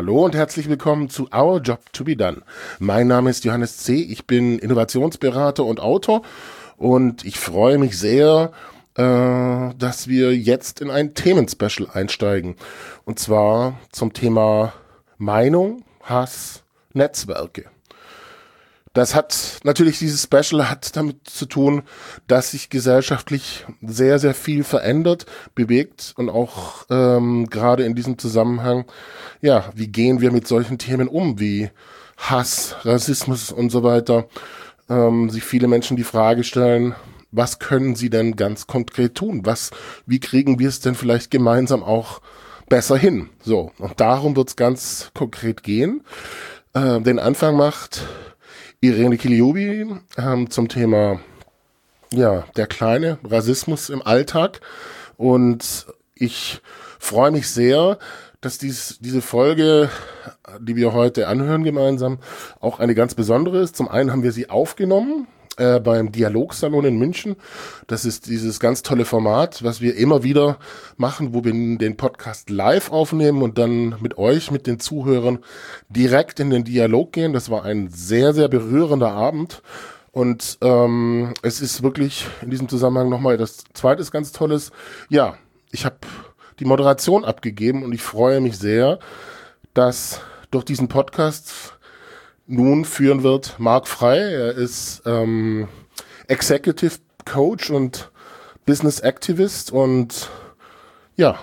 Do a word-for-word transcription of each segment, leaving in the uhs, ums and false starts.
Hallo und herzlich willkommen zu Our Job to be Done. Mein Name ist Johannes C., ich bin Innovationsberater und Autor und ich freue mich sehr, äh, dass wir jetzt in ein Themenspecial einsteigen. Und zwar zum Thema Meinung, Hass, Netzwerke. Das hat natürlich, dieses Special hat damit zu tun, dass sich gesellschaftlich sehr, sehr viel verändert, bewegt und auch ähm, gerade in diesem Zusammenhang, ja, wie gehen wir mit solchen Themen um, wie Hass, Rassismus und so weiter, ähm, sich viele Menschen die Frage stellen, was können sie denn ganz konkret tun? Was, wie kriegen wir es denn vielleicht gemeinsam auch besser hin? So, und darum wird es ganz konkret gehen. Äh, den Anfang macht Irene Kiliubi ähm, zum Thema ja der kleine Rassismus im Alltag, und ich freue mich sehr, dass dies, diese Folge, die wir heute anhören gemeinsam, auch eine ganz besondere ist. Zum einen haben wir sie aufgenommen äh, beim Dialogsalon in München. Das ist dieses ganz tolle Format, was wir immer wieder machen, wo wir den Podcast live aufnehmen und dann mit euch, mit den Zuhörern direkt in den Dialog gehen. Das war ein sehr, sehr berührender Abend. Und ähm, es ist wirklich in diesem Zusammenhang nochmal das Zweite ganz Tolles. Ja, ich habe die Moderation abgegeben und ich freue mich sehr, dass durch diesen Podcast nun führen wird Marc Frey. Er ist ähm, Executive Coach und Business Activist und ja,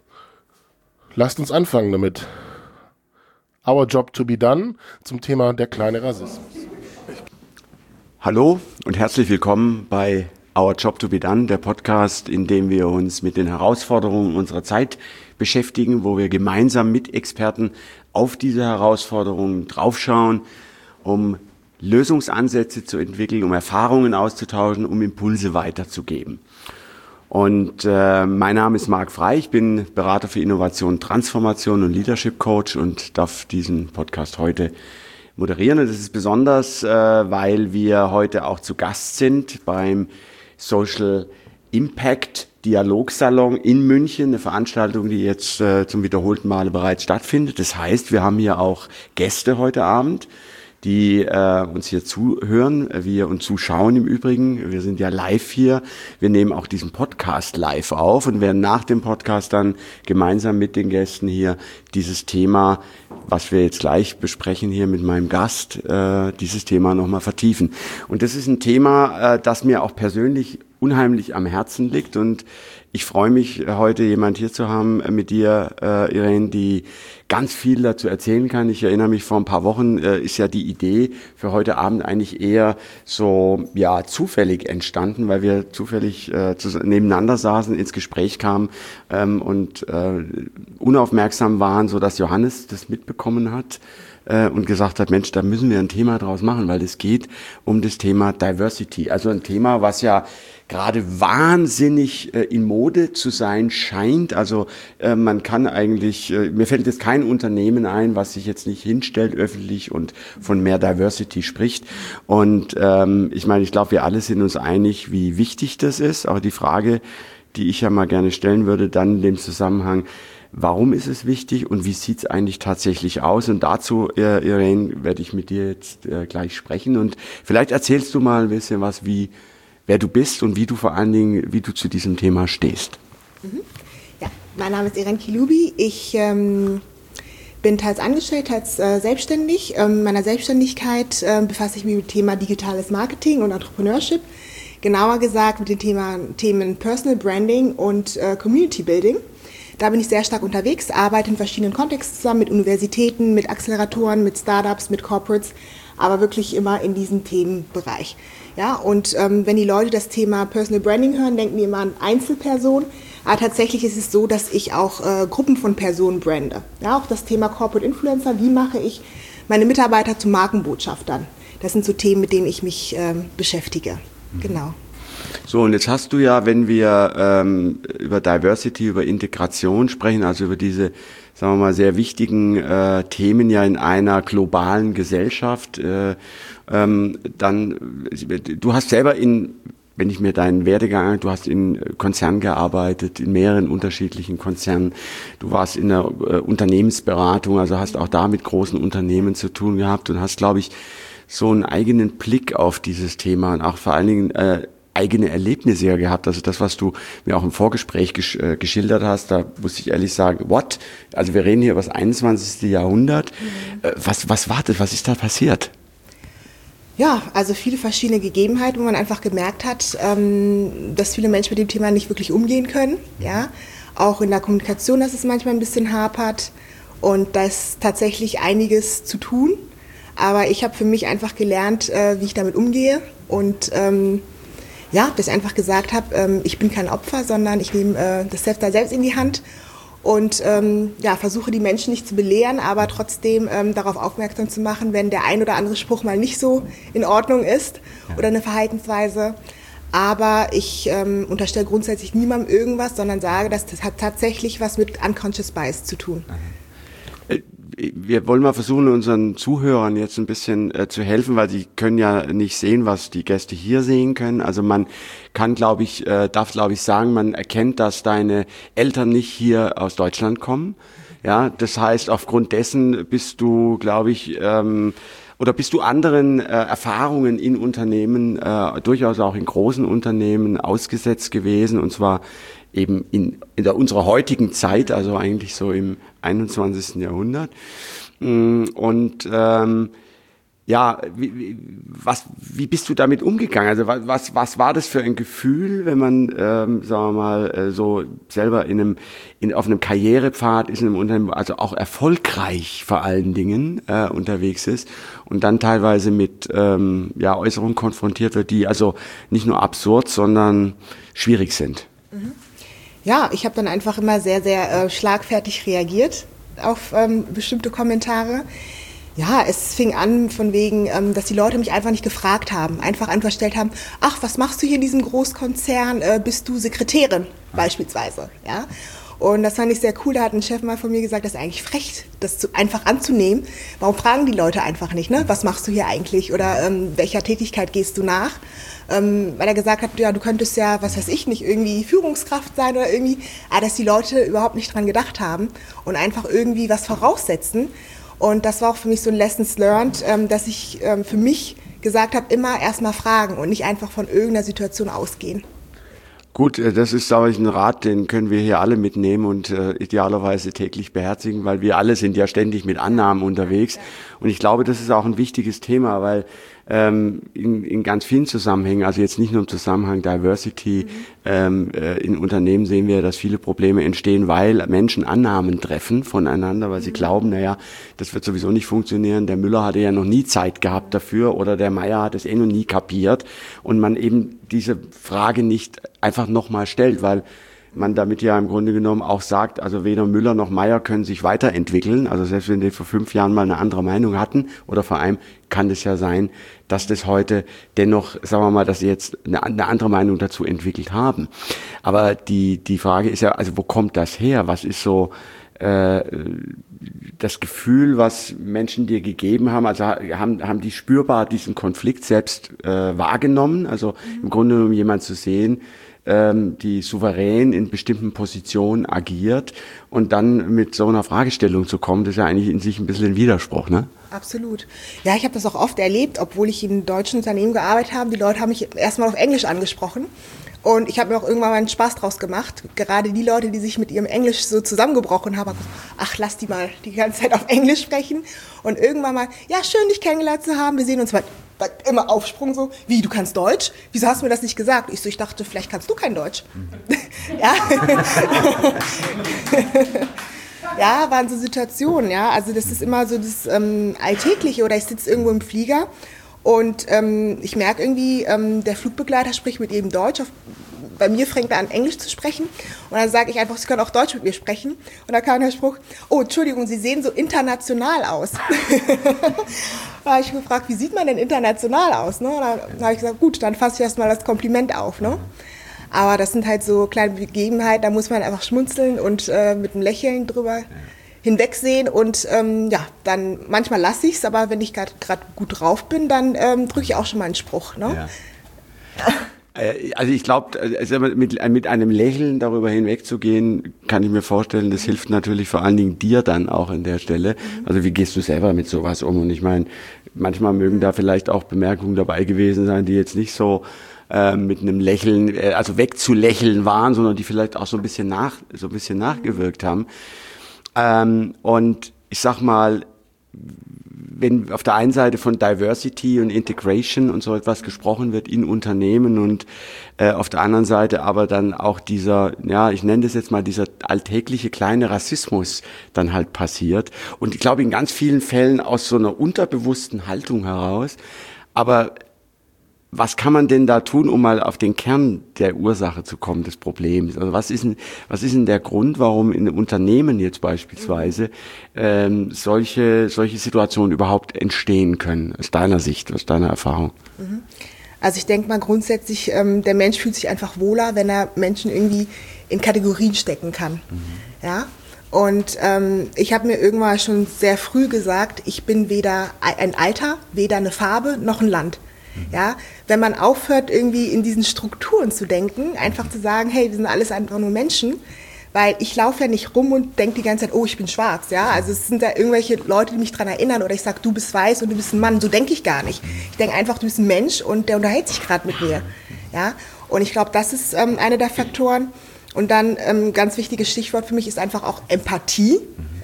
lasst uns anfangen damit. Our Job to be Done zum Thema der kleine Rassismus. Hallo und herzlich willkommen bei Our Job to be Done, der Podcast, in dem wir uns mit den Herausforderungen unserer Zeit beschäftigen, wo wir gemeinsam mit Experten auf diese Herausforderungen draufschauen, um Lösungsansätze zu entwickeln, um Erfahrungen auszutauschen, um Impulse weiterzugeben. Und äh, mein Name ist Marc Frey, ich bin Berater für Innovation, Transformation und Leadership Coach und darf diesen Podcast heute moderieren. Und das ist besonders, äh, weil wir heute auch zu Gast sind beim Social Impact Dialogsalon in München, eine Veranstaltung, die jetzt äh, zum wiederholten Male bereits stattfindet. Das heißt, wir haben hier auch Gäste heute Abend, die äh, uns hier zuhören, wir und zuschauen im Übrigen. Wir sind ja live hier. Wir nehmen auch diesen Podcast live auf und werden nach dem Podcast dann gemeinsam mit den Gästen hier dieses Thema, was wir jetzt gleich besprechen hier mit meinem Gast, äh, dieses Thema nochmal vertiefen. Und das ist ein Thema, äh, das mir auch persönlich unheimlich am Herzen liegt, und ich freue mich, heute jemand hier zu haben mit dir, äh, Irene, die ganz viel dazu erzählen kann. Ich erinnere mich, vor ein paar Wochen äh, ist ja die Idee für heute Abend eigentlich eher so ja zufällig entstanden, weil wir zufällig äh, zu, nebeneinander saßen, ins Gespräch kamen ähm, und äh, unaufmerksam waren, so dass Johannes das mitbekommen hat äh, und gesagt hat, Mensch, da müssen wir ein Thema draus machen, weil es geht um das Thema Diversity. Also ein Thema, was ja gerade wahnsinnig äh, in Mode zu sein scheint. Also äh, man kann eigentlich, äh, mir fällt jetzt kein Unternehmen ein, was sich jetzt nicht hinstellt öffentlich und von mehr Diversity spricht. Und ähm, ich meine, ich glaube, wir alle sind uns einig, wie wichtig das ist. Aber die Frage, die ich ja mal gerne stellen würde, dann in dem Zusammenhang, warum ist es wichtig und wie sieht es eigentlich tatsächlich aus? Und dazu, äh, Irene, werde ich mit dir jetzt äh, gleich sprechen. Und vielleicht erzählst du mal ein bisschen was, wie wer du bist und wie du vor allen Dingen, wie du zu diesem Thema stehst. Mhm. Ja, mein Name ist Irene Kiliubi. Ich ähm, bin teils angestellt, teils äh, selbstständig. Ähm, in meiner Selbstständigkeit äh, befasse ich mich mit dem Thema digitales Marketing und Entrepreneurship. Genauer gesagt mit den Thema, Themen Personal Branding und äh, Community Building. Da bin ich sehr stark unterwegs, arbeite in verschiedenen Kontexten zusammen, mit Universitäten, mit Acceleratoren, mit Startups, mit Corporates, aber wirklich immer in diesem Themenbereich. Ja, und ähm, wenn die Leute das Thema Personal Branding hören, denken die immer an Einzelpersonen. Aber tatsächlich ist es so, dass ich auch äh, Gruppen von Personen brande. Ja, auch das Thema Corporate Influencer, wie mache ich meine Mitarbeiter zu Markenbotschaftern? Das sind so Themen, mit denen ich mich ähm, beschäftige. Mhm. Genau. So, und jetzt hast du ja, wenn wir ähm, über Diversity, über Integration sprechen, also über diese, sagen wir mal, sehr wichtigen äh, Themen ja in einer globalen Gesellschaft, äh, ähm, dann, du hast selber in wenn ich mir deinen Werdegang, du hast in Konzernen gearbeitet, in mehreren unterschiedlichen Konzernen, du warst in der äh, Unternehmensberatung, also hast auch da mit großen Unternehmen zu tun gehabt und hast, glaube ich, so einen eigenen Blick auf dieses Thema und auch vor allen Dingen äh, eigene Erlebnisse ja gehabt. Also das, was du mir auch im Vorgespräch gesch- äh, geschildert hast, da muss ich ehrlich sagen, what? Also wir reden hier über das einundzwanzigste Jahrhundert. Mhm. Äh, was, was war das? Was ist da passiert? Ja, also viele verschiedene Gegebenheiten, wo man einfach gemerkt hat, ähm, dass viele Menschen mit dem Thema nicht wirklich umgehen können. Ja, auch in der Kommunikation, dass es manchmal ein bisschen hapert und da ist tatsächlich einiges zu tun. Aber ich habe für mich einfach gelernt, äh, wie ich damit umgehe und ähm, ja, dass ich einfach gesagt habe, ähm, ich bin kein Opfer, sondern ich nehme äh, das Zepter selbst in die Hand. Und ähm, ja, versuche die Menschen nicht zu belehren, aber trotzdem ähm, darauf aufmerksam zu machen, wenn der ein oder andere Spruch mal nicht so in Ordnung ist oder eine Verhaltensweise. Aber ich ähm, unterstelle grundsätzlich niemandem irgendwas, sondern sage, dass das hat tatsächlich was mit Unconscious Bias zu tun. Wir wollen mal versuchen, unseren Zuhörern jetzt ein bisschen äh, zu helfen, weil sie können ja nicht sehen, was die Gäste hier sehen können. Also man kann, glaube ich, äh, darf, glaube ich, sagen, man erkennt, dass deine Eltern nicht hier aus Deutschland kommen. Ja, das heißt, aufgrund dessen bist du, glaube ich, ähm, oder bist du anderen äh, Erfahrungen in Unternehmen, äh, durchaus auch in großen Unternehmen ausgesetzt gewesen, und zwar eben in, in der, unserer heutigen Zeit, also eigentlich so im einundzwanzigsten Jahrhundert. Und ähm, ja, wie, was, wie bist du damit umgegangen? Also was, was war das für ein Gefühl, wenn man, ähm, sagen wir mal, so selber in einem, in, auf einem Karrierepfad ist, in einem Unternehmen, also auch erfolgreich vor allen Dingen äh, unterwegs ist und dann teilweise mit ähm, ja, Äußerungen konfrontiert wird, die also nicht nur absurd, sondern schwierig sind? Mhm. Ja, ich habe dann einfach immer sehr, sehr äh, schlagfertig reagiert auf ähm, bestimmte Kommentare. Ja, es fing an von wegen, ähm, dass die Leute mich einfach nicht gefragt haben, einfach anverstellt haben, ach, was machst du hier in diesem Großkonzern, äh, bist du Sekretärin beispielsweise, ja. Und das fand ich sehr cool, da hat ein Chef mal von mir gesagt, das ist eigentlich frech, das zu, einfach anzunehmen. Warum fragen die Leute einfach nicht, ne? Was machst du hier eigentlich oder ähm, welcher Tätigkeit gehst du nach? Ähm, weil er gesagt hat, ja, du könntest ja, was weiß ich nicht, irgendwie Führungskraft sein oder irgendwie, aber dass die Leute überhaupt nicht dran gedacht haben und einfach irgendwie was voraussetzen. Und das war auch für mich so ein Lessons learned, ähm, dass ich ähm, für mich gesagt habe, immer erstmal fragen und nicht einfach von irgendeiner Situation ausgehen. Gut, das ist, glaube ich, ein Rat, den können wir hier alle mitnehmen und äh, idealerweise täglich beherzigen, weil wir alle sind ja ständig mit Annahmen unterwegs. Und ich glaube, das ist auch ein wichtiges Thema, weil ähm, in, in ganz vielen Zusammenhängen, also jetzt nicht nur im Zusammenhang Diversity, mhm. ähm, äh, in Unternehmen sehen wir, dass viele Probleme entstehen, weil Menschen Annahmen treffen voneinander, weil sie mhm. glauben, naja, das wird sowieso nicht funktionieren, der Müller hatte ja noch nie Zeit gehabt dafür oder der Meier hat es eh noch nie kapiert und man eben diese Frage nicht einfach nochmal stellt, weil man damit ja im Grunde genommen auch sagt, also weder Müller noch Meier können sich weiterentwickeln. Also selbst wenn die vor fünf Jahren mal eine andere Meinung hatten oder vor allem kann es ja sein, dass das heute dennoch, sagen wir mal, dass sie jetzt eine, eine andere Meinung dazu entwickelt haben. Aber die die Frage ist ja, also wo kommt das her? Was ist so äh, das Gefühl, was Menschen dir gegeben haben? Also haben haben die spürbar diesen Konflikt selbst äh, wahrgenommen? Also mhm. im Grunde genommen jemand zu sehen, die souverän in bestimmten Positionen agiert und dann mit so einer Fragestellung zu kommen, das ist ja eigentlich in sich ein bisschen ein Widerspruch, ne? Absolut. Ja, ich habe das auch oft erlebt, obwohl ich in deutschen Unternehmen gearbeitet habe. Die Leute haben mich erstmal auf Englisch angesprochen und ich habe mir auch irgendwann mal einen Spaß draus gemacht. Gerade die Leute, die sich mit ihrem Englisch so zusammengebrochen haben, ach, lass die mal die ganze Zeit auf Englisch sprechen und irgendwann mal, ja, schön, dich kennengelernt zu haben, wir sehen uns mal. Immer Aufsprung so, wie, du kannst Deutsch? Wieso hast du mir das nicht gesagt? Ich so, ich dachte, vielleicht kannst du kein Deutsch. Ja. Ja, waren so Situationen, ja. Also das ist immer so das ähm, Alltägliche oder ich sitze irgendwo im Flieger und ähm, ich merke irgendwie, ähm, der Flugbegleiter spricht mit jedem Deutsch. Auf, bei mir fängt er an, Englisch zu sprechen und dann sage ich einfach, Sie können auch Deutsch mit mir sprechen. Und da kam der Spruch, oh, Entschuldigung, Sie sehen so international aus. Da habe ich gefragt, wie sieht man denn international aus? Ne? Und dann habe ich gesagt, gut, dann fasse ich erstmal das Kompliment auf. Ne? Aber das sind halt so kleine Begebenheiten, da muss man einfach schmunzeln und äh, mit einem Lächeln drüber hinwegsehen. Und ähm, ja, dann manchmal lasse ich es, aber wenn ich gerade gut drauf bin, dann ähm, drücke ich auch schon mal einen Spruch. Ne? Ja. Also ich glaube, also mit, mit einem Lächeln darüber hinwegzugehen, kann ich mir vorstellen, das hilft natürlich vor allen Dingen dir dann auch an der Stelle. Also wie gehst du selber mit sowas um? Und ich meine, manchmal mögen da vielleicht auch Bemerkungen dabei gewesen sein, die jetzt nicht so äh, mit einem Lächeln, äh, also wegzulächeln waren, sondern die vielleicht auch so ein bisschen nach, so ein bisschen nachgewirkt haben. Ähm, und ich sag mal, wenn auf der einen Seite von Diversity und Integration und so etwas gesprochen wird in Unternehmen und äh, auf der anderen Seite aber dann auch dieser, ja, ich nenne das jetzt mal dieser alltägliche kleine Rassismus dann halt passiert. Und ich glaube in ganz vielen Fällen aus so einer unterbewussten Haltung heraus. Aber was kann man denn da tun, um mal auf den Kern der Ursache zu kommen, des Problems? Also was ist denn, was ist denn der Grund, warum in Unternehmen jetzt beispielsweise ähm, solche, solche Situationen überhaupt entstehen können, aus deiner Sicht, aus deiner Erfahrung? Also ich denke mal grundsätzlich, ähm, der Mensch fühlt sich einfach wohler, wenn er Menschen irgendwie in Kategorien stecken kann. Mhm. Ja? Und ähm, ich habe mir irgendwann schon sehr früh gesagt, ich bin weder ein Alter, weder eine Farbe, noch ein Land. Ja, wenn man aufhört, irgendwie in diesen Strukturen zu denken, einfach zu sagen, hey, wir sind alles einfach nur Menschen, weil ich laufe ja nicht rum und denke die ganze Zeit, oh, ich bin schwarz, ja, also es sind da irgendwelche Leute, die mich daran erinnern oder ich sage, du bist weiß und du bist ein Mann, so denke ich gar nicht. Ich denke einfach, du bist ein Mensch und der unterhält sich gerade mit mir, ja, und ich glaube, das ist ähm, einer der Faktoren. Und dann ähm, ganz wichtiges Stichwort für mich ist einfach auch Empathie,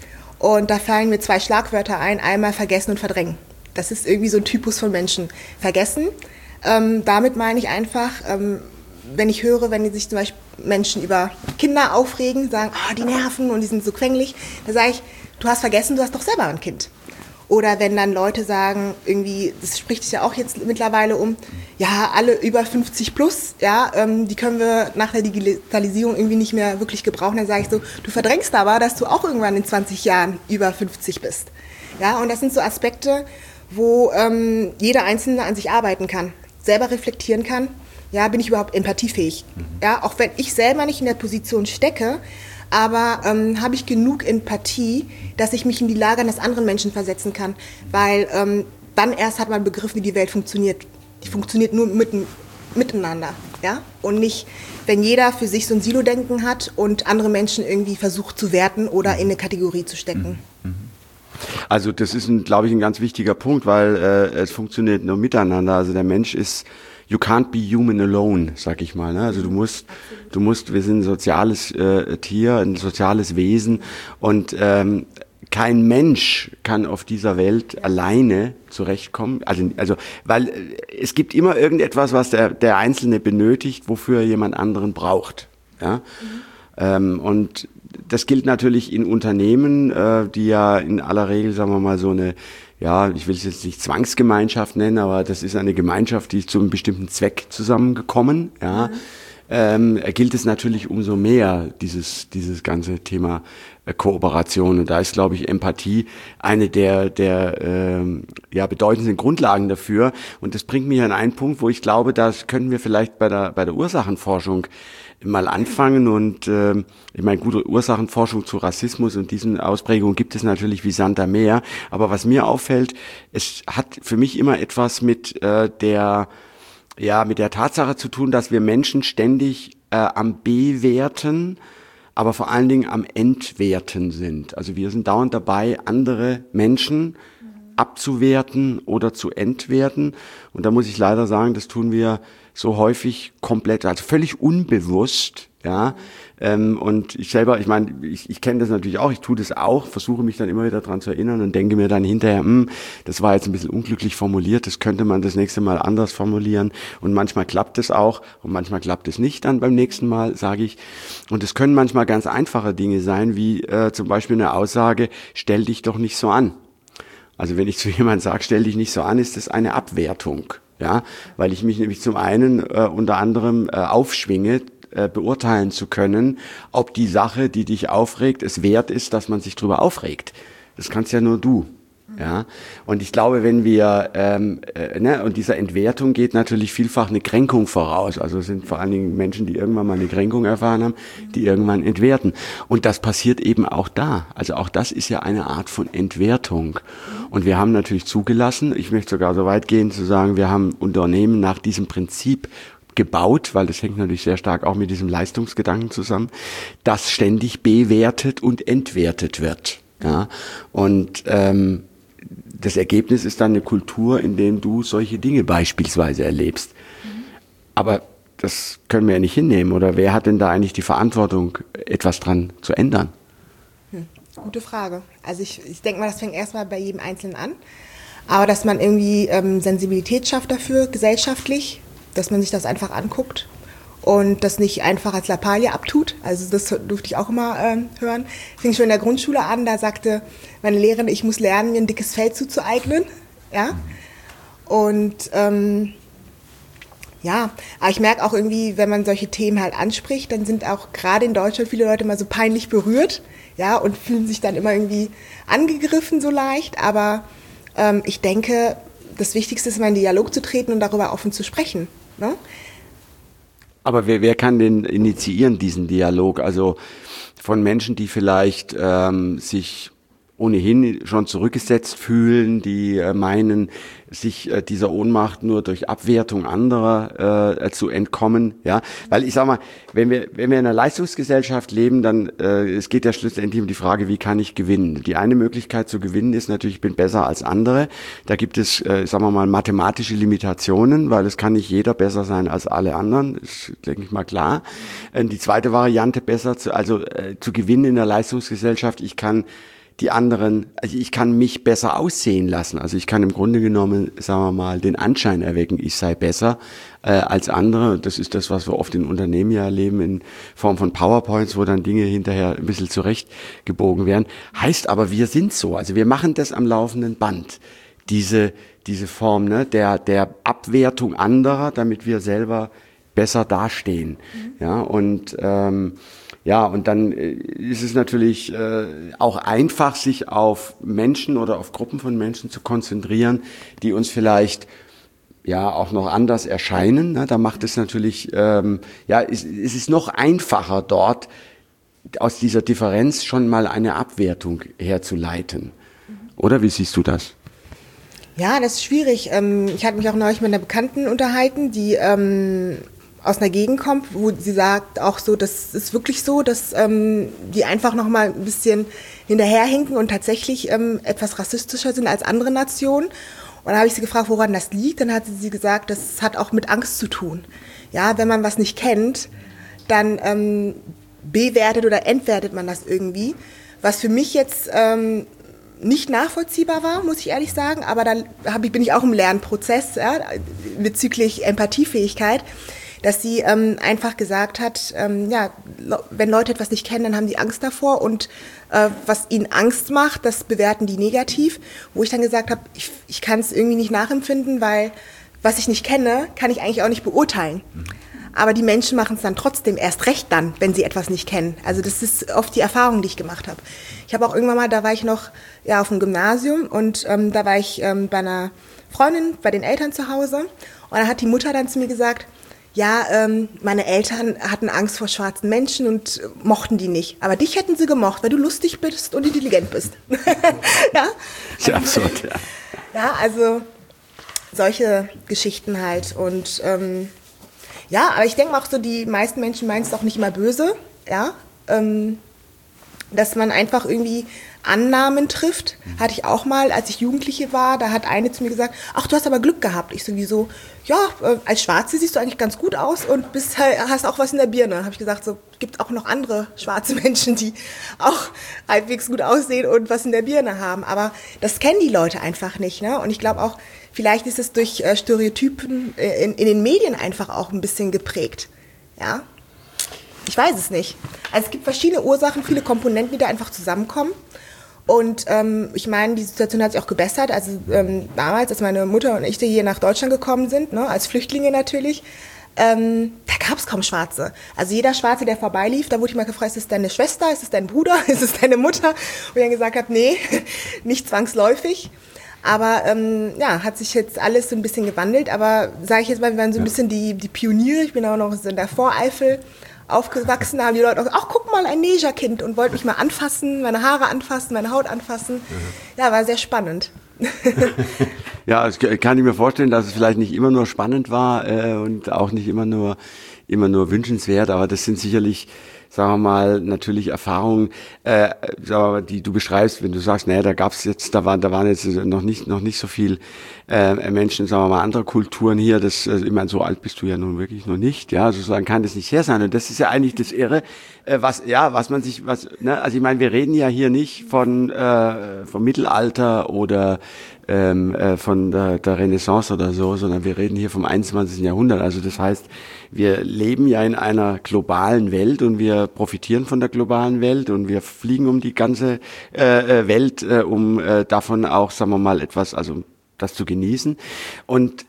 und da fallen mir zwei Schlagwörter ein, einmal vergessen und verdrängen. Das ist irgendwie so ein Typus von Menschen. Vergessen, ähm, damit meine ich einfach, ähm, wenn ich höre, wenn sich zum Beispiel Menschen über Kinder aufregen, sagen, ah, die nerven und die sind so quengelig, da sage ich, du hast vergessen, du hast doch selber ein Kind. Oder wenn dann Leute sagen, irgendwie, das spricht sich ja auch jetzt mittlerweile um, ja, alle über fünfzig plus, ja, ähm, die können wir nach der Digitalisierung irgendwie nicht mehr wirklich gebrauchen. Dann sage ich so, du verdrängst aber, dass du auch irgendwann in zwanzig Jahren über fünfzig bist. Ja, und das sind so Aspekte, wo ähm, jeder Einzelne an sich arbeiten kann, selber reflektieren kann, ja, bin ich überhaupt empathiefähig? Mhm. Ja, auch wenn ich selber nicht in der Position stecke, aber ähm, habe ich genug Empathie, dass ich mich in die Lage eines anderen Menschen versetzen kann, weil ähm, dann erst hat man begriffen, wie die Welt funktioniert. Die funktioniert nur mit, miteinander, ja, und nicht, wenn jeder für sich so ein Silo-Denken hat und andere Menschen irgendwie versucht zu werten oder in eine Kategorie zu stecken. Mhm. Also das ist, ein, glaube ich, ein ganz wichtiger Punkt, weil äh, es funktioniert nur miteinander. Also der Mensch ist, you can't be human alone, sag ich mal. Ne? Also du musst, du musst, wir sind ein soziales äh, Tier, ein soziales Wesen und ähm, kein Mensch kann auf dieser Welt alleine zurechtkommen. Also, also, weil äh, es gibt immer irgendetwas, was der der Einzelne benötigt, wofür er jemand anderen braucht. Ja, mhm. ähm, und das gilt natürlich in Unternehmen, äh, die ja in aller Regel, sagen wir mal, so eine, ja, ich will es jetzt nicht Zwangsgemeinschaft nennen, aber das ist eine Gemeinschaft, die ist zu einem bestimmten Zweck zusammengekommen, ja. Mhm. Ähm, gilt es natürlich umso mehr, dieses, dieses ganze Thema äh, Kooperation. Und da ist, glaube ich, Empathie eine der, der ähm, ja, bedeutendsten Grundlagen dafür. Und das bringt mich an einen Punkt, wo ich glaube, da können wir vielleicht bei der, bei der Ursachenforschung mal anfangen. Und äh, ich meine, gute Ursachenforschung zu Rassismus und diesen Ausprägungen gibt es natürlich wie Sand am Meer. Aber was mir auffällt, es hat für mich immer etwas mit äh, der ja, mit der Tatsache zu tun, dass wir Menschen ständig äh, am Bewerten, aber vor allen Dingen am Entwerten sind. Also wir sind dauernd dabei, andere Menschen mhm. abzuwerten oder zu entwerten. Und da muss ich leider sagen, das tun wir so häufig komplett, also völlig unbewusst. Ja, ähm, und ich selber, ich meine, ich, ich kenne das natürlich auch, ich tue das auch, versuche mich dann immer wieder dran zu erinnern und denke mir dann hinterher, hm, das war jetzt ein bisschen unglücklich formuliert, das könnte man das nächste Mal anders formulieren, und manchmal klappt es auch und manchmal klappt es nicht dann beim nächsten Mal, sage ich. Und es können manchmal ganz einfache Dinge sein, wie äh, zum Beispiel eine Aussage, stell dich doch nicht so an. Also wenn ich zu jemandem sage, stell dich nicht so an, ist das eine Abwertung, ja, weil ich mich nämlich zum einen äh, unter anderem äh, aufschwinge, beurteilen zu können, ob die Sache, die dich aufregt, es wert ist, dass man sich drüber aufregt. Das kannst ja nur du. Ja, und ich glaube, wenn wir ähm, äh, ne, und dieser Entwertung geht natürlich vielfach eine Kränkung voraus. Also es sind vor allen Dingen Menschen, die irgendwann mal eine Kränkung erfahren haben, die irgendwann entwerten. Und das passiert eben auch da. Also auch das ist ja eine Art von Entwertung. Und wir haben natürlich zugelassen, ich möchte sogar so weit gehen zu sagen, wir haben Unternehmen nach diesem Prinzip gebaut, weil das hängt natürlich sehr stark auch mit diesem Leistungsgedanken zusammen, das ständig bewertet und entwertet wird. Ja? Und ähm, das Ergebnis ist dann eine Kultur, in der du solche Dinge beispielsweise erlebst. Mhm. Aber das können wir ja nicht hinnehmen. Oder wer hat denn da eigentlich die Verantwortung, etwas dran zu ändern? Hm, gute Frage. Also ich, ich denke mal, das fängt erstmal bei jedem Einzelnen an. Aber dass man irgendwie ähm, Sensibilität schafft dafür, gesellschaftlich, dass man sich das einfach anguckt und das nicht einfach als Lappalie abtut. Also das durfte ich auch immer ähm, hören. Fing schon in der Grundschule an, da sagte meine Lehrerin, ich muss lernen, mir ein dickes Fell zuzueignen. Ja? Und ähm, ja, aber ich merke auch irgendwie, wenn man solche Themen halt anspricht, dann sind auch gerade in Deutschland viele Leute immer so peinlich berührt, ja, und fühlen sich dann immer irgendwie angegriffen so leicht. Aber ähm, ich denke, das Wichtigste ist, mal in den Dialog zu treten und darüber offen zu sprechen. Ne? Aber wer, wer kann denn initiieren, diesen Dialog? Also von Menschen, die vielleicht ähm, sich ohnehin schon zurückgesetzt fühlen, die äh, meinen, sich äh, dieser Ohnmacht nur durch Abwertung anderer äh, zu entkommen, ja, weil ich sag mal, wenn wir wenn wir in einer Leistungsgesellschaft leben, dann äh, es geht ja schlussendlich um die Frage, wie kann ich gewinnen? Die eine Möglichkeit zu gewinnen ist natürlich, ich bin besser als andere. Da gibt es, äh, sagen wir mal, mathematische Limitationen, weil es kann nicht jeder besser sein als alle anderen, ist, denke ich mal, klar. Äh, die zweite Variante besser zu, also äh, zu gewinnen in der Leistungsgesellschaft, ich kann die anderen, also ich kann mich besser aussehen lassen. Also ich kann im Grunde genommen, sagen wir mal, den Anschein erwecken, ich sei besser äh, als andere. Das ist das, was wir oft in Unternehmen ja erleben, in Form von PowerPoints, wo dann Dinge hinterher ein bisschen zurechtgebogen werden. Heißt aber, wir sind so. Also wir machen das am laufenden Band. Diese, diese Form, ne, der, der Abwertung anderer, damit wir selber besser dastehen. Mhm. Ja, und, ähm, Ja, und dann ist es natürlich äh, auch einfach, sich auf Menschen oder auf Gruppen von Menschen zu konzentrieren, die uns vielleicht ja auch noch anders erscheinen. Ne? Da macht es natürlich, ähm, ja, es, es ist noch einfacher dort, aus dieser Differenz schon mal eine Abwertung herzuleiten. Oder wie siehst du das? Ja, das ist schwierig. Ich hatte mich auch neulich mit einer Bekannten unterhalten, die ähm aus einer Gegend kommt, wo sie sagt auch so, das ist wirklich so, dass ähm, die einfach noch mal ein bisschen hinterherhinken und tatsächlich ähm, etwas rassistischer sind als andere Nationen. Und dann habe ich sie gefragt, woran das liegt. Dann hat sie gesagt, das hat auch mit Angst zu tun. Ja, wenn man was nicht kennt, dann ähm, bewertet oder entwertet man das irgendwie. Was für mich jetzt ähm, nicht nachvollziehbar war, muss ich ehrlich sagen, aber dann hab ich, bin ich auch im Lernprozess, ja, bezüglich Empathiefähigkeit, dass sie ähm, einfach gesagt hat, ähm, ja, wenn Leute etwas nicht kennen, dann haben die Angst davor und äh, was ihnen Angst macht, das bewerten die negativ, wo ich dann gesagt habe, ich, ich kann es irgendwie nicht nachempfinden, weil was ich nicht kenne, kann ich eigentlich auch nicht beurteilen. Aber die Menschen machen es dann trotzdem erst recht dann, wenn sie etwas nicht kennen. Also das ist oft die Erfahrung, die ich gemacht habe. Ich habe auch irgendwann mal, da war ich noch ja, auf dem Gymnasium und ähm, da war ich ähm, bei einer Freundin, bei den Eltern zu Hause und da hat die Mutter dann zu mir gesagt, ja, ähm, meine Eltern hatten Angst vor schwarzen Menschen und mochten die nicht. Aber dich hätten sie gemocht, weil du lustig bist und intelligent bist. Ja? Sehr absurd, ja. Ja, also solche Geschichten halt. Und ähm, ja, aber ich denke mal auch so, die meisten Menschen meinen es auch nicht immer böse, ja, ähm, dass man einfach irgendwie Annahmen trifft, hatte ich auch mal, als ich Jugendliche war, da hat eine zu mir gesagt, ach, du hast aber Glück gehabt. Ich sowieso, ja, äh, als Schwarze siehst du eigentlich ganz gut aus und bist, hast auch was in der Birne. Habe ich gesagt, so gibt auch noch andere schwarze Menschen, die auch halbwegs gut aussehen und was in der Birne haben. Aber das kennen die Leute einfach nicht, ne? Und ich glaube auch, vielleicht ist es durch äh, Stereotypen äh, in, in den Medien einfach auch ein bisschen geprägt, ja. Ich weiß es nicht. Also es gibt verschiedene Ursachen, viele Komponenten, die da einfach zusammenkommen. Und ähm, ich meine, die Situation hat sich auch gebessert. Also ähm, damals, als meine Mutter und ich hier nach Deutschland gekommen sind, ne, als Flüchtlinge natürlich, ähm, da gab es kaum Schwarze. Also jeder Schwarze, der vorbeilief, da wurde ich mal gefragt, ist es deine Schwester, ist es dein Bruder, ist es deine Mutter? Und ich dann gesagt habe, nee, nicht zwangsläufig. Aber ähm, ja, hat sich jetzt alles so ein bisschen gewandelt. Aber sage ich jetzt mal, wir waren so ein bisschen die, die Pioniere. Ich bin auch noch in der Voreifel aufgewachsen, da haben die Leute auch gesagt, ach, guck mal, ein Negerkind und wollten mich mal anfassen, meine Haare anfassen, meine Haut anfassen. Mhm. Ja, war sehr spannend. Ja, das kann ich mir vorstellen, dass es vielleicht nicht immer nur spannend war äh, und auch nicht immer nur immer nur wünschenswert, aber das sind sicherlich, sagen wir mal, natürlich Erfahrungen, äh, sagen wir mal, die du beschreibst, wenn du sagst, naja, da gab's jetzt, da waren, da waren jetzt noch nicht, noch nicht so viel äh, Menschen, sagen wir mal, anderer Kulturen hier. Das, also, ich meine, so alt bist du ja nun wirklich noch nicht, ja, sozusagen kann das nicht her sein. Und das ist ja eigentlich das Irre, äh, was, ja, was man sich, was, ne, also ich meine, wir reden ja hier nicht von äh, vom Mittelalter oder ähm, äh, von der, der Renaissance oder so, sondern wir reden hier vom einundzwanzigsten Jahrhundert. Also das heißt, wir leben ja in einer globalen Welt und wir profitieren von der globalen Welt und wir fliegen um die ganze äh, Welt, äh, um äh, davon auch, sagen wir mal, etwas, also das zu genießen und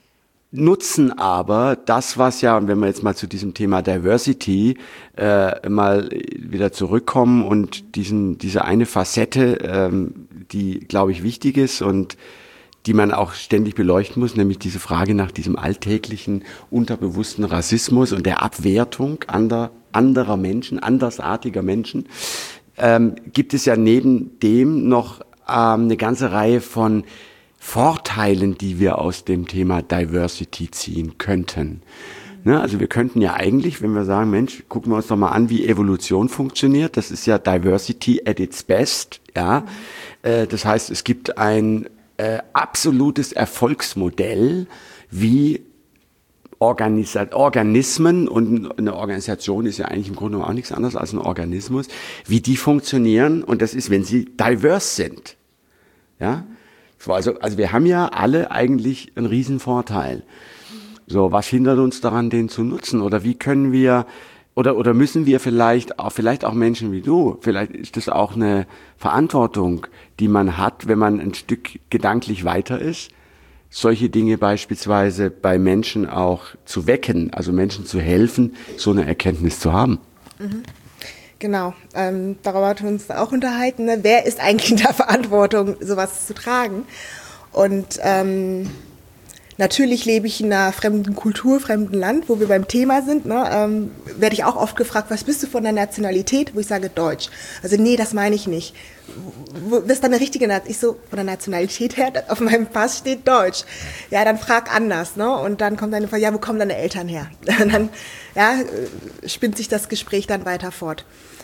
nutzen aber das, was ja, und wenn wir jetzt mal zu diesem Thema Diversity äh, mal wieder zurückkommen und diesen diese eine Facette, ähm, die, glaube ich, wichtig ist und die man auch ständig beleuchten muss, nämlich diese Frage nach diesem alltäglichen, unterbewussten Rassismus und der Abwertung ander, anderer Menschen, andersartiger Menschen, ähm, gibt es ja neben dem noch ähm, eine ganze Reihe von Vorteilen, die wir aus dem Thema Diversity ziehen könnten. Ne, also wir könnten ja eigentlich, wenn wir sagen, Mensch, gucken wir uns doch mal an, wie Evolution funktioniert. Das ist ja Diversity at its best. Ja, äh, das heißt, es gibt ein äh, absolutes Erfolgsmodell, wie Organisa- Organismen, und eine Organisation ist ja eigentlich im Grunde auch nichts anderes als ein Organismus, wie die funktionieren, und das ist, wenn sie diverse sind. Ja, also, also wir haben ja alle eigentlich einen riesen Vorteil. So, was hindert uns daran, den zu nutzen? Oder wie können wir, oder, oder müssen wir vielleicht auch, vielleicht auch Menschen wie du, vielleicht ist das auch eine Verantwortung, die man hat, wenn man ein Stück gedanklich weiter ist, solche Dinge beispielsweise bei Menschen auch zu wecken, also Menschen zu helfen, so eine Erkenntnis zu haben. Mhm. Genau, ähm, darüber hatten wir uns auch unterhalten, ne? Wer ist eigentlich in der Verantwortung, sowas zu tragen? Und ähm, natürlich lebe ich in einer fremden Kultur, fremden Land, wo wir beim Thema sind, ne? ähm, werde ich auch oft gefragt, was bist du von der Nationalität? Wo ich sage, Deutsch. Also nee, das meine ich nicht. Wo, was ist deine richtige Nationalität? Ich so, von der Nationalität her, auf meinem Pass steht Deutsch. Ja, dann frag anders, ne? Und dann kommt eine Frage, ja, wo kommen deine Eltern her? Und dann, ja, spinnt sich das Gespräch dann weiter fort.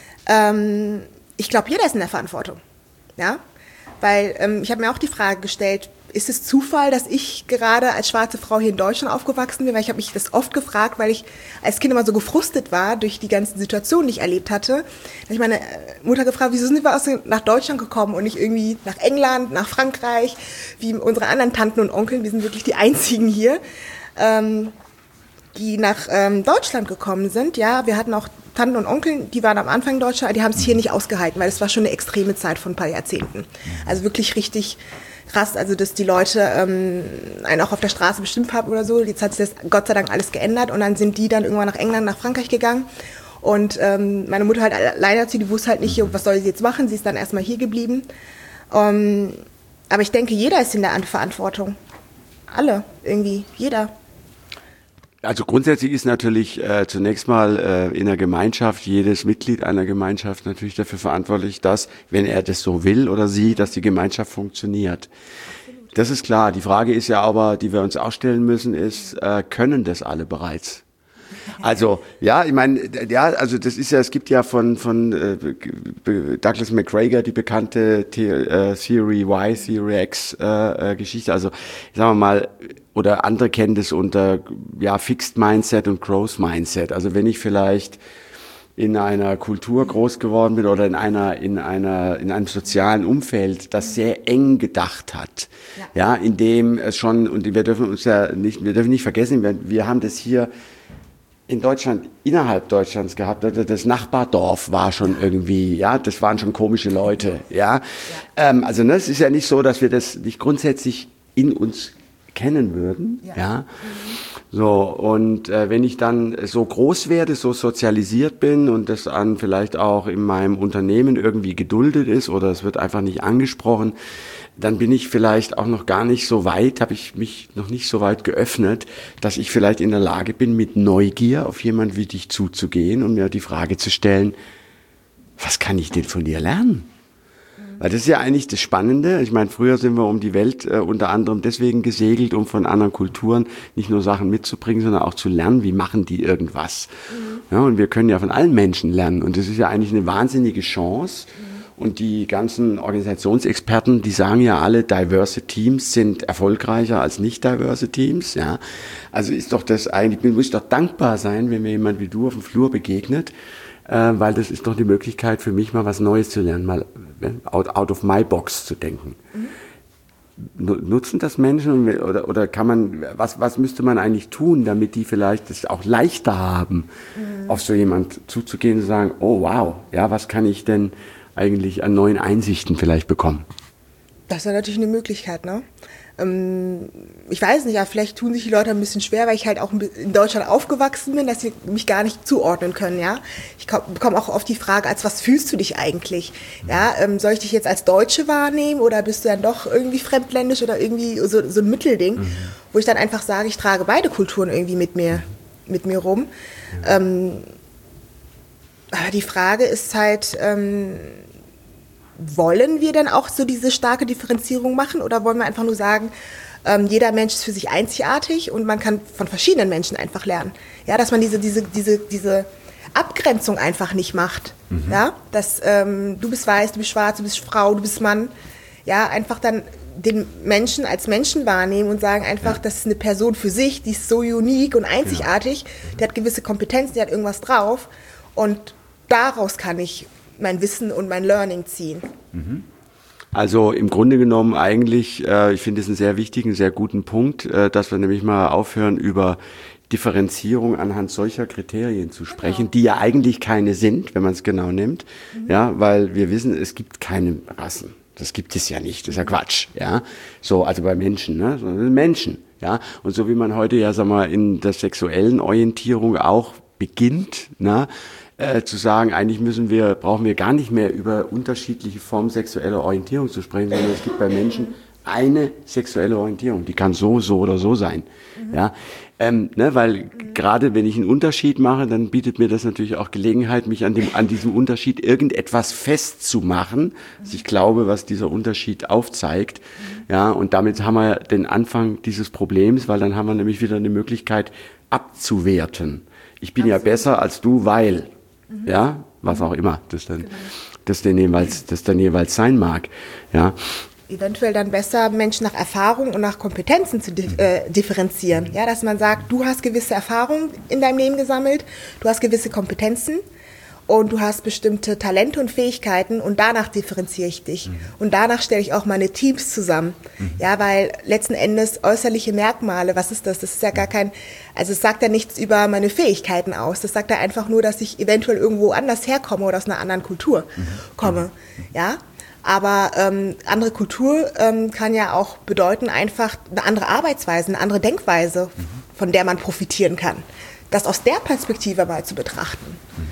Ähm, ich glaube, jeder ist in der Verantwortung, ja, weil ähm, ich habe mir auch die Frage gestellt, ist es Zufall, dass ich gerade als schwarze Frau hier in Deutschland aufgewachsen bin? Weil ich habe mich das oft gefragt, weil ich als Kind immer so gefrustet war durch die ganzen Situationen, die ich erlebt hatte. Da habe ich meine Mutter gefragt, wieso sind wir aus, nach Deutschland gekommen und nicht irgendwie nach England, nach Frankreich, wie unsere anderen Tanten und Onkel. Wir sind wirklich die einzigen hier, ähm, die nach ähm, Deutschland gekommen sind. Ja, wir hatten auch Tanten und Onkel, die waren am Anfang in Deutschland, die haben es hier nicht ausgehalten, weil es war schon eine extreme Zeit von ein paar Jahrzehnten. Also wirklich richtig krass, also dass die Leute ähm, einen auch auf der Straße bestimmt haben oder so. Jetzt hat sich das Gott sei Dank alles geändert und dann sind die dann irgendwann nach England, nach Frankreich gegangen. Und ähm, meine Mutter halt leider, die wusste halt nicht, was soll sie jetzt machen. Sie ist dann erstmal hier geblieben. Ähm, aber ich denke, jeder ist in der Verantwortung. Alle, irgendwie, jeder. Also grundsätzlich ist natürlich äh, zunächst mal äh, in der Gemeinschaft jedes Mitglied einer Gemeinschaft natürlich dafür verantwortlich, dass, wenn er das so will oder sie, dass die Gemeinschaft funktioniert. Absolut. Das ist klar. Die Frage ist ja aber, die wir uns auch stellen müssen, ist, äh, können das alle bereits? Also, ja, ich meine, ja, also das ist ja, es gibt ja von von äh, Douglas McGregor die bekannte The- äh, Theory Y, Theory X äh, äh, Geschichte. Also, sagen wir mal, oder andere kennen das unter ja Fixed Mindset und Growth Mindset. Also wenn ich vielleicht in einer Kultur groß geworden bin oder in einer in einer in einem sozialen Umfeld, das sehr eng gedacht hat, ja, ja in dem es schon, und wir dürfen uns ja nicht wir dürfen nicht vergessen, wir, wir haben das hier in Deutschland, innerhalb Deutschlands gehabt, das Nachbardorf war schon irgendwie, ja, das waren schon komische Leute, ja. ja. Ähm, also ne, es ist ja nicht so, dass wir das nicht grundsätzlich in uns kennen würden, ja. ja. Mhm. So, und äh, wenn ich dann so groß werde, so sozialisiert bin und das an vielleicht auch in meinem Unternehmen irgendwie geduldet ist oder es wird einfach nicht angesprochen, dann bin ich vielleicht auch noch gar nicht so weit, habe ich mich noch nicht so weit geöffnet, dass ich vielleicht in der Lage bin, mit Neugier auf jemand wie dich zuzugehen und mir die Frage zu stellen, was kann ich denn von dir lernen? Weil das ist ja eigentlich das Spannende. Ich meine, früher sind wir um die Welt äh, unter anderem deswegen gesegelt, um von anderen Kulturen nicht nur Sachen mitzubringen, sondern auch zu lernen, wie machen die irgendwas. Mhm. Ja, und wir können ja von allen Menschen lernen. Und das ist ja eigentlich eine wahnsinnige Chance. Mhm. Und die ganzen Organisationsexperten, die sagen ja alle, diverse Teams sind erfolgreicher als nicht diverse Teams. Ja, also ist doch das eigentlich, man muss doch dankbar sein, wenn mir jemand wie du auf dem Flur begegnet. Äh, weil das ist doch die Möglichkeit für mich, mal was Neues zu lernen, mal out, out of my box zu denken. Mhm. Nutzen das Menschen oder, oder kann man, was, was müsste man eigentlich tun, damit die vielleicht es auch leichter haben, mhm. auf so jemand zuzugehen und zu sagen, oh wow, ja, was kann ich denn eigentlich an neuen Einsichten vielleicht bekommen? Das ist ja natürlich eine Möglichkeit, ne? Ähm, ich weiß nicht, ja, vielleicht tun sich die Leute ein bisschen schwer, weil ich halt auch in Deutschland aufgewachsen bin, dass sie mich gar nicht zuordnen können, ja. Ich bekomme auch oft die Frage, als was fühlst du dich eigentlich? Ja, ähm, soll ich dich jetzt als Deutsche wahrnehmen oder bist du dann doch irgendwie fremdländisch oder irgendwie so, so ein Mittelding, mhm. wo ich dann einfach sage, ich trage beide Kulturen irgendwie mit mir, mit mir rum. Ja. Ähm, aber die Frage ist halt, ähm, wollen wir denn auch so diese starke Differenzierung machen oder wollen wir einfach nur sagen, ähm, jeder Mensch ist für sich einzigartig und man kann von verschiedenen Menschen einfach lernen. Ja, dass man diese, diese, diese, diese Abgrenzung einfach nicht macht. Mhm. Ja, dass ähm, du bist weiß, du bist schwarz, du bist Frau, du bist Mann. Ja, einfach dann den Menschen als Menschen wahrnehmen und sagen einfach, ja. das ist eine Person für sich, die ist so unique und einzigartig, ja. die hat gewisse Kompetenzen, die hat irgendwas drauf und daraus kann ich mein Wissen und mein Learning ziehen. Also im Grunde genommen eigentlich, äh, ich finde es einen sehr wichtigen, sehr guten Punkt, äh, dass wir nämlich mal aufhören, über Differenzierung anhand solcher Kriterien zu sprechen, genau. die ja eigentlich keine sind, wenn man es genau nimmt, mhm. ja, weil wir wissen, es gibt keine Rassen. Das gibt es ja nicht, das ist ja Quatsch, ja. So, also bei Menschen, ne, sondern Menschen, ja. Und so wie man heute ja, sag mal, in der sexuellen Orientierung auch beginnt, ne, Äh, zu sagen, eigentlich müssen wir, brauchen wir gar nicht mehr über unterschiedliche Formen sexueller Orientierung zu sprechen, sondern es gibt bei Menschen eine sexuelle Orientierung, die kann so, so oder so sein, mhm. ja, ähm, ne, weil mhm. gerade wenn ich einen Unterschied mache, dann bietet mir das natürlich auch Gelegenheit, mich an dem, an diesem Unterschied irgendetwas festzumachen, mhm. was ich glaube, was dieser Unterschied aufzeigt, mhm. ja, und damit haben wir den Anfang dieses Problems, weil dann haben wir nämlich wieder eine Möglichkeit abzuwerten. Ich bin Absolut. ja besser als du, weil ja, was auch immer das dann, genau. das dann jeweils, das dann jeweils sein mag, ja. Eventuell dann besser Menschen nach Erfahrung und nach Kompetenzen zu di- äh, differenzieren, ja, dass man sagt, du hast gewisse Erfahrungen in deinem Leben gesammelt, du hast gewisse Kompetenzen und du hast bestimmte Talente und Fähigkeiten und danach differenziere ich dich mhm. und danach stelle ich auch meine Teams zusammen, mhm. ja, weil letzten Endes äußerliche Merkmale, was ist das? Das ist ja gar kein, also es sagt ja nichts über meine Fähigkeiten aus, das sagt ja einfach nur, dass ich eventuell irgendwo anders herkomme oder aus einer anderen Kultur mhm. komme, ja, aber ähm, andere Kultur ähm, kann ja auch bedeuten einfach eine andere Arbeitsweise, eine andere Denkweise, mhm. von der man profitieren kann, das aus der Perspektive mal zu betrachten. Mhm.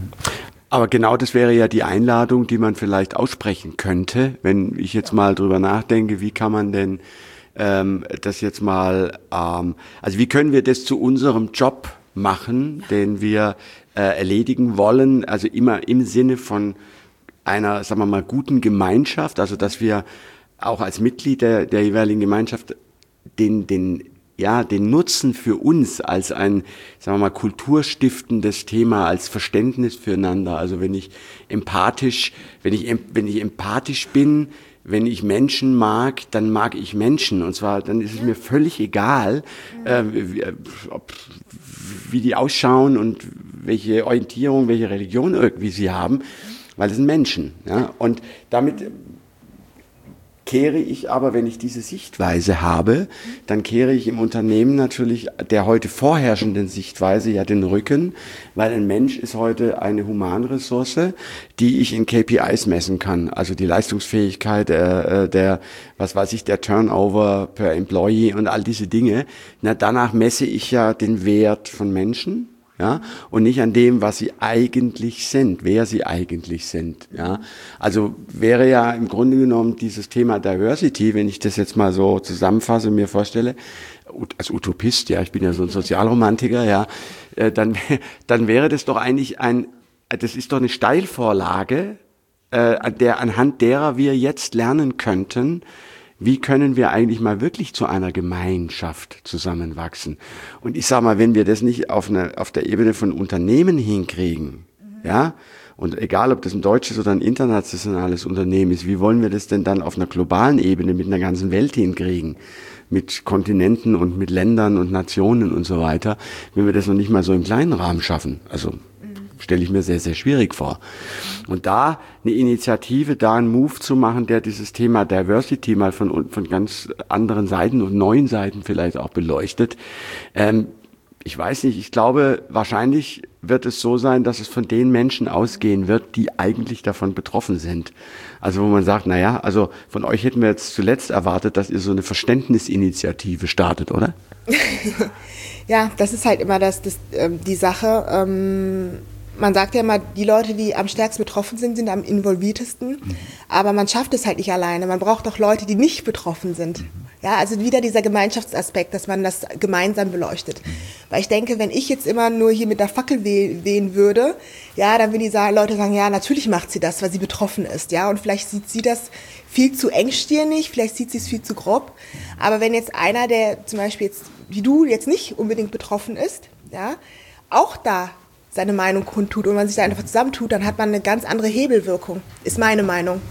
Aber genau das wäre ja die Einladung, die man vielleicht aussprechen könnte, wenn ich jetzt mal drüber nachdenke, wie kann man denn ähm, das jetzt mal, ähm, also wie können wir das zu unserem Job machen, den wir äh, erledigen wollen, also immer im Sinne von einer, sagen wir mal, guten Gemeinschaft, also dass wir auch als Mitglied der, der jeweiligen Gemeinschaft den, den ja, den Nutzen für uns als ein, sagen wir mal, kulturstiftendes Thema, als Verständnis füreinander. Also wenn ich empathisch, wenn ich, wenn ich empathisch bin, wenn ich Menschen mag, dann mag ich Menschen. Und zwar, dann ist es mir völlig egal, äh, wie, ob, wie die ausschauen und welche Orientierung, welche Religion irgendwie sie haben, weil es sind Menschen. Ja? Und damit kehre ich aber, wenn ich diese Sichtweise habe, dann kehre ich im Unternehmen natürlich der heute vorherrschenden Sichtweise ja den Rücken, weil ein Mensch ist heute eine Humanressource, die ich in K P Is messen kann, also die Leistungsfähigkeit, äh, der, was weiß ich, der Turnover per Employee und all diese Dinge. Na, danach messe ich ja den Wert von Menschen. Ja, und nicht an dem, was sie eigentlich sind, wer sie eigentlich sind. Ja, also wäre ja im Grunde genommen dieses Thema Diversity, wenn ich das jetzt mal so zusammenfasse und mir vorstelle, als Utopist, ja, ich bin ja so ein Sozialromantiker, ja, dann, dann wäre das doch eigentlich ein, das ist doch eine Steilvorlage äh, der, anhand derer wir jetzt lernen könnten, wie können wir eigentlich mal wirklich zu einer Gemeinschaft zusammenwachsen? Und ich sage mal, wenn wir das nicht auf, eine, auf der Ebene von Unternehmen hinkriegen, mhm. ja, und egal, ob das ein deutsches oder ein internationales Unternehmen ist, wie wollen wir das denn dann auf einer globalen Ebene mit einer ganzen Welt hinkriegen? Mit Kontinenten und mit Ländern und Nationen und so weiter, wenn wir das noch nicht mal so im kleinen Rahmen schaffen. Also stelle ich mir sehr, sehr schwierig vor. Und da eine Initiative, da einen Move zu machen, der dieses Thema Diversity mal von, von ganz anderen Seiten und neuen Seiten vielleicht auch beleuchtet. Ähm, ich weiß nicht, ich glaube, wahrscheinlich wird es so sein, dass es von den Menschen ausgehen wird, die eigentlich davon betroffen sind. Also wo man sagt, naja, also von euch hätten wir jetzt zuletzt erwartet, dass ihr so eine Verständnisinitiative startet, oder? Ja, das ist halt immer das, das, ähm, die Sache. Ähm Man sagt ja immer, die Leute, die am stärksten betroffen sind, sind am involviertesten. Mhm. Aber man schafft es halt nicht alleine. Man braucht auch Leute, die nicht betroffen sind. Mhm. Ja, also wieder dieser Gemeinschaftsaspekt, dass man das gemeinsam beleuchtet. Mhm. Weil ich denke, wenn ich jetzt immer nur hier mit der Fackel weh, wehen würde, ja, dann würden die sagen, Leute sagen, ja, natürlich macht sie das, weil sie betroffen ist. Ja, und vielleicht sieht sie das viel zu engstirnig, vielleicht sieht sie es viel zu grob. Aber wenn jetzt einer, der zum Beispiel jetzt, wie du, jetzt nicht unbedingt betroffen ist, ja, auch da seine Meinung kundtut und man sich da einfach zusammentut, dann hat man eine ganz andere Hebelwirkung, ist meine Meinung.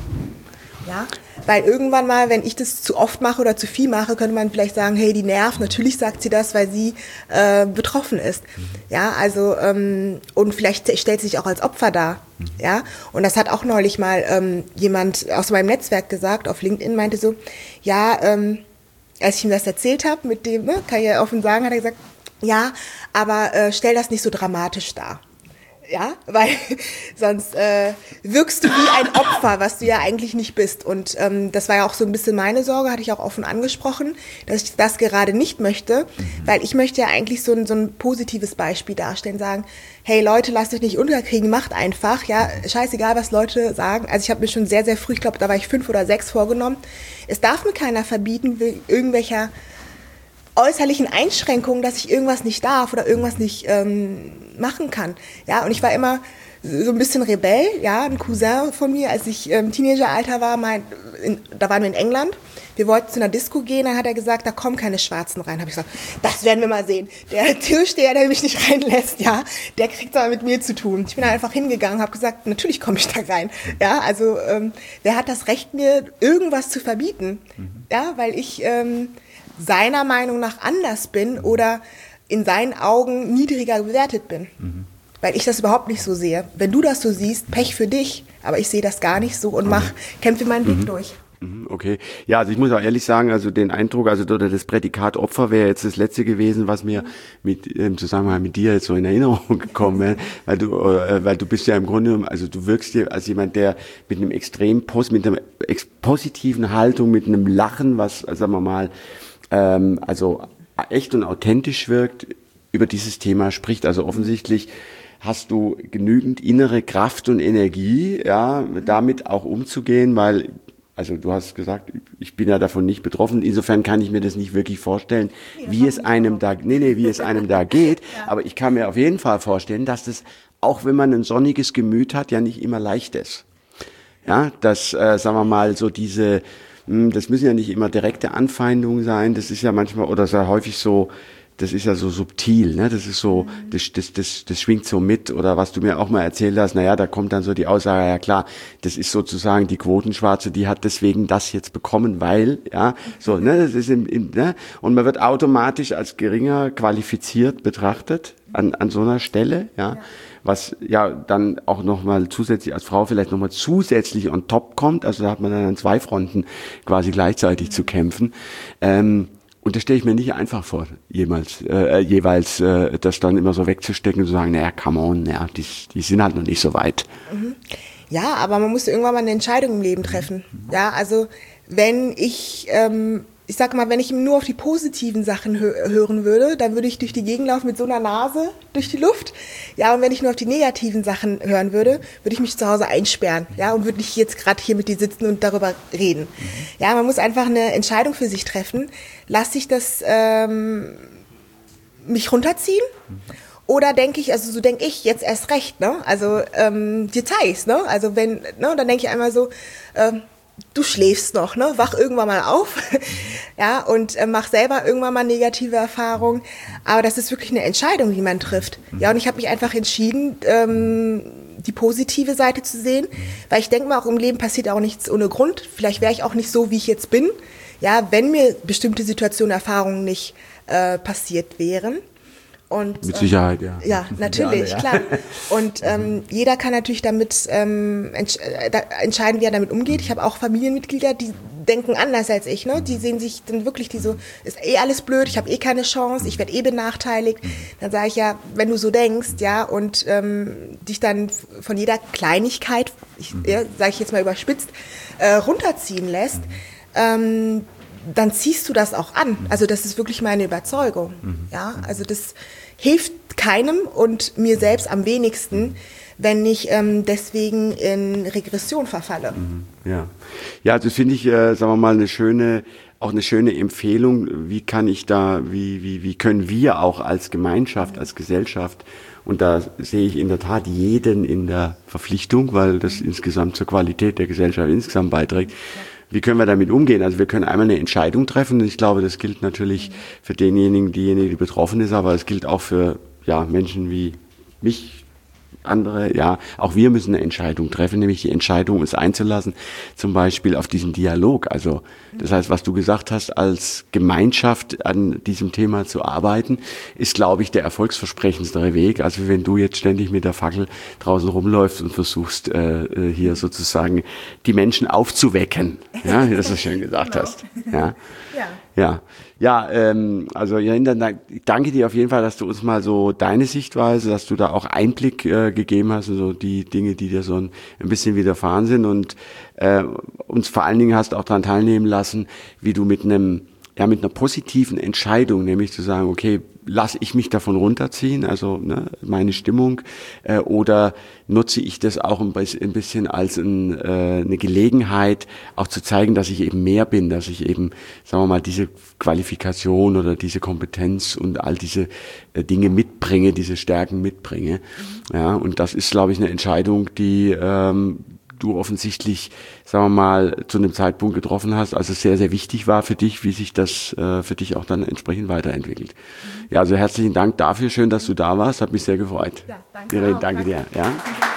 Ja? Weil irgendwann mal, wenn ich das zu oft mache oder zu viel mache, könnte man vielleicht sagen, hey, die nervt, natürlich sagt sie das, weil sie äh, betroffen ist. Ja, also, ähm, und vielleicht stellt sie sich auch als Opfer dar. Ja, und das hat auch neulich mal ähm, jemand aus meinem Netzwerk gesagt, auf LinkedIn, meinte so, ja, ähm, als ich ihm das erzählt habe, mit dem, ne, kann ich ja offen sagen, hat er gesagt, ja, aber äh, stell das nicht so dramatisch dar. Ja, weil sonst äh, wirkst du wie ein Opfer, was du ja eigentlich nicht bist. Und ähm, das war ja auch so ein bisschen meine Sorge, hatte ich auch offen angesprochen, dass ich das gerade nicht möchte, mhm. weil ich möchte ja eigentlich so ein, so ein positives Beispiel darstellen, sagen, hey Leute, lasst euch nicht unterkriegen, macht einfach, ja, scheißegal, was Leute sagen. Also ich habe mir schon sehr, sehr früh, ich glaube, da war ich fünf oder sechs vorgenommen, es darf mir keiner verbieten, irgendwelcher äußerlichen Einschränkungen, dass ich irgendwas nicht darf oder irgendwas nicht ähm, machen kann. Ja, und ich war immer so ein bisschen Rebell, ja, ein Cousin von mir, als ich im ähm, Teenageralter war, mein, in, da waren wir in England, wir wollten zu einer Disco gehen, dann hat er gesagt, da kommen keine Schwarzen rein. Habe ich gesagt, das werden wir mal sehen. Der Türsteher, der mich nicht reinlässt, ja, der kriegt aber mit mir zu tun. Ich bin da einfach hingegangen, habe gesagt, natürlich komme ich da rein. Ja, also ähm, wer hat das Recht, mir irgendwas zu verbieten? Mhm. Ja, weil ich ähm, seiner Meinung nach anders bin oder in seinen Augen niedriger bewertet bin. Mhm. Weil ich das überhaupt nicht so sehe. Wenn du das so siehst, Pech für dich, aber ich sehe das gar nicht so und mach, kämpfe meinen Weg mhm. durch. Okay. Ja, also ich muss auch ehrlich sagen, also den Eindruck, also oder das Prädikat Opfer wäre jetzt das letzte gewesen, was mir mit im Zusammenhang mit dir jetzt so in Erinnerung gekommen wäre, weil du äh, weil du bist ja im Grunde, also du wirkst dir als jemand, der mit einem extrem post, mit einer ex- positiven Haltung, mit einem Lachen, was, also sagen wir mal, ähm, also echt und authentisch wirkt, über dieses Thema spricht. Also offensichtlich hast du genügend innere Kraft und Energie, ja, damit auch umzugehen, weil, also du hast gesagt, ich bin ja davon nicht betroffen, insofern kann ich mir das nicht wirklich vorstellen, wie es einem da, nee, nee, wie es einem da geht, aber ich kann mir auf jeden Fall vorstellen, dass das, auch wenn man ein sonniges Gemüt hat, ja nicht immer leicht ist. Ja, dass, äh, sagen wir mal, so diese, mh, das müssen ja nicht immer direkte Anfeindungen sein, das ist ja manchmal, oder sehr häufig so, das ist ja so subtil, ne? Das ist so, das, das, das, das schwingt so mit. Oder was du mir auch mal erzählt hast, naja, da kommt dann so die Aussage, ja klar, das ist sozusagen die Quotenschwarze, die hat deswegen das jetzt bekommen, weil, ja, so, ne, das ist im, im, ne? Und man wird automatisch als geringer qualifiziert betrachtet an, an so einer Stelle, ja. Was ja dann auch nochmal zusätzlich als Frau vielleicht nochmal zusätzlich on top kommt. Also da hat man dann an zwei Fronten quasi gleichzeitig zu kämpfen. Ähm, Und das stelle ich mir nicht einfach vor, jemals, äh, jeweils äh, das dann immer so wegzustecken und zu sagen, naja, come on, ja, die, die sind halt noch nicht so weit. Mhm. Ja, aber man muss irgendwann mal eine Entscheidung im Leben treffen. Ja, also wenn ich, ähm, ich sag mal, wenn ich nur auf die positiven Sachen hö- hören würde, dann würde ich durch die Gegend laufen mit so einer Nase durch die Luft. Ja, und wenn ich nur auf die negativen Sachen hören würde, würde ich mich zu Hause einsperren. Ja, und würde nicht jetzt gerade hier mit dir sitzen und darüber reden. Ja, man muss einfach eine Entscheidung für sich treffen. Lass ich das ähm, mich runterziehen Oder denke ich, also so denke ich jetzt erst recht, ne? Also ähm, dir zeig's, ne? Also wenn, ne, dann denke ich einmal so, ähm, du schläfst noch, ne? Wach irgendwann mal auf, ja, und äh, mach selber irgendwann mal negative Erfahrungen. Aber das ist wirklich eine Entscheidung, die man trifft. Ja, und ich habe mich einfach entschieden, ähm, die positive Seite zu sehen, weil ich denke mal, auch im Leben passiert auch nichts ohne Grund. Vielleicht wäre ich auch nicht so, wie ich jetzt bin, ja, wenn mir bestimmte Situationen, Erfahrungen nicht äh, passiert wären. Und, mit Sicherheit, ja. Ähm, ja, natürlich, alle, ja. Klar. Und ähm, jeder kann natürlich damit ähm, entsch- äh, da entscheiden, wie er damit umgeht. Ich habe auch Familienmitglieder, die denken anders als ich. Ne? Die sehen sich dann wirklich, die so, ist eh alles blöd, ich habe eh keine Chance, ich werde eh benachteiligt. Dann sage ich ja, wenn du so denkst, ja, und ähm, dich dann von jeder Kleinigkeit, ich, ja, sage ich jetzt mal überspitzt, äh, runterziehen lässt, ähm, dann ziehst du das auch an. Also das ist wirklich meine Überzeugung. Ja, also das hilft keinem und mir selbst am wenigsten, wenn ich ähm, deswegen in Regression verfalle. Ja, ja, also finde ich, äh, sagen wir mal, eine schöne, auch eine schöne Empfehlung. Wie kann ich da, wie wie wie können wir auch als Gemeinschaft, als Gesellschaft, und da sehe ich in der Tat jeden in der Verpflichtung, weil das insgesamt zur Qualität der Gesellschaft insgesamt beiträgt. Wie können wir damit umgehen? Also wir können einmal eine Entscheidung treffen. Ich glaube, das gilt natürlich für denjenigen, diejenige, die betroffen ist, aber es gilt auch für ja, Menschen wie mich, andere, ja, auch wir müssen eine Entscheidung treffen, nämlich die Entscheidung, uns einzulassen, zum Beispiel auf diesen Dialog. Also das heißt, was du gesagt hast, als Gemeinschaft an diesem Thema zu arbeiten, ist, glaube ich, der erfolgsversprechendste Weg. Also wenn du jetzt ständig mit der Fackel draußen rumläufst und versuchst, äh, hier sozusagen die Menschen aufzuwecken, ja, wie du das schön gesagt Genau. hast. Ja. Ja. Ja, ja, ähm, also Jorinda, danke dir auf jeden Fall, dass du uns mal so deine Sichtweise, dass du da auch Einblick äh, gegeben hast in so die Dinge, die dir so ein, ein bisschen widerfahren sind und äh, uns vor allen Dingen hast auch daran teilnehmen lassen, wie du mit einem ja mit einer positiven Entscheidung, nämlich zu sagen, okay, lasse ich mich davon runterziehen, also ne, meine Stimmung, äh, oder nutze ich das auch ein bisschen als ein, äh, eine Gelegenheit, auch zu zeigen, dass ich eben mehr bin, dass ich eben, sagen wir mal, diese Qualifikation oder diese Kompetenz und all diese äh, Dinge mitbringe, diese Stärken mitbringe. Mhm. Ja, und das ist, glaube ich, eine Entscheidung, die ähm, du offensichtlich, sagen wir mal, zu einem Zeitpunkt getroffen hast, als es sehr, sehr wichtig war für dich, wie sich das äh, für dich auch dann entsprechend weiterentwickelt. Mhm. Ja, also herzlichen Dank dafür. Schön, dass du da warst. Hat mich sehr gefreut. Ja, danke Irene, auch. danke dir. Ja.